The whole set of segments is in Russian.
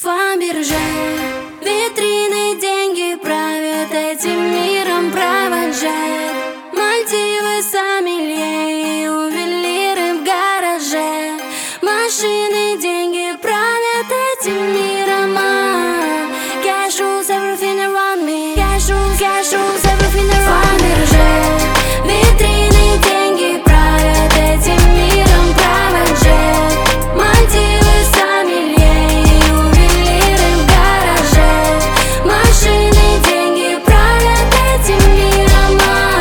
Фаберже, витрины, деньги правят этим миром, провожают Мальдивы, сомелье и ювелиры в гараже. Машины, деньги правят этим миром. Cash rules everything around me. Cash rules everything around me. Фаберже, витрины, деньги правят этим миром, провожают Мальдивы, сомелье и ювелиры в гараже. Машины, деньги правят этим миром.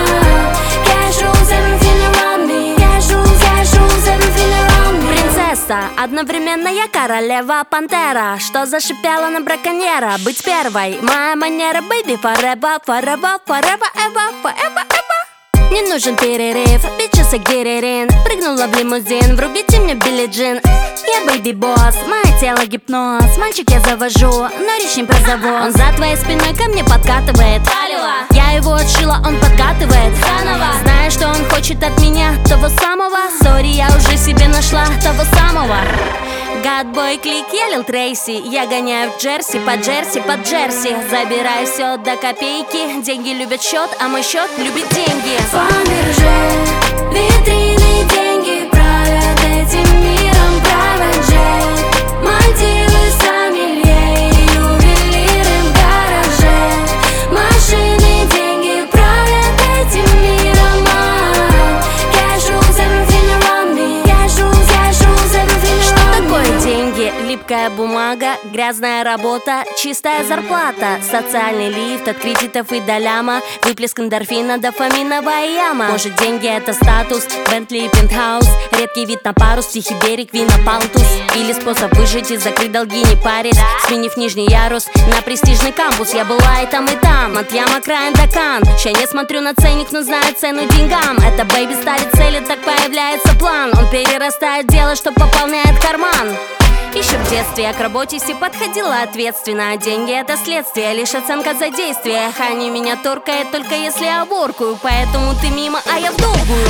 Cash rules everything around me. Cash rules everything around me. Принцесса, одновременно я королева пантера, что зашипела на браконьера. Быть первой, моя манера, baby, forever, forever, forever, ever, forever, ever. Не нужен перерыв, bitches, get it in. Прыгнула в лимузин, врубите мне Билли Джин. Я бэйби-босс, мое тело гипноз. Мальчик я завожу, но речь не про завод. Он за твоей спиной ко мне подкатывает. Я его отшила, он подкатывает заново. Зная, что он хочет от меня того самого. Сори, я уже себе нашла того самого. Гадбой клик, я Лил Трейси. Я гоняю в Джерси, по Джерси, под Джерси. Забираю все до копейки. Деньги любят счет, а мой счет любит деньги. Фаберже, витрины, деньги правят этим миром, провожают Мальдивы, сомелье и ювелиры в гараже. Машины, деньги правят этим миром. Cash rules everything around me. Cash rules everything around me. Что такое деньги? Липкая бумага, грязная работа, чистая зарплата, социальный лифт от кредитов и до ляма, выплеск эндорфина, дофаминовая яма. Может, деньги это статус, Бентли и пентхаус, редкий вид на парус, тихий берег, вина палтус. Или способ выжить и закрыть долги, не парясь, сменив нижний ярус на престижный кампус. Я была и там, от яма краем до Кан. Ща не смотрю на ценник, но знаю цену деньгам. Это бэйби ставит цели, так появляется план. Он перерастает дело, что пополняет карман. Еще в детстве я к работе си подходила ответственно. Деньги это следствие, лишь оценка за действие. Хани меня торкает только если я воркую. Поэтому ты мимо, а я в долгую.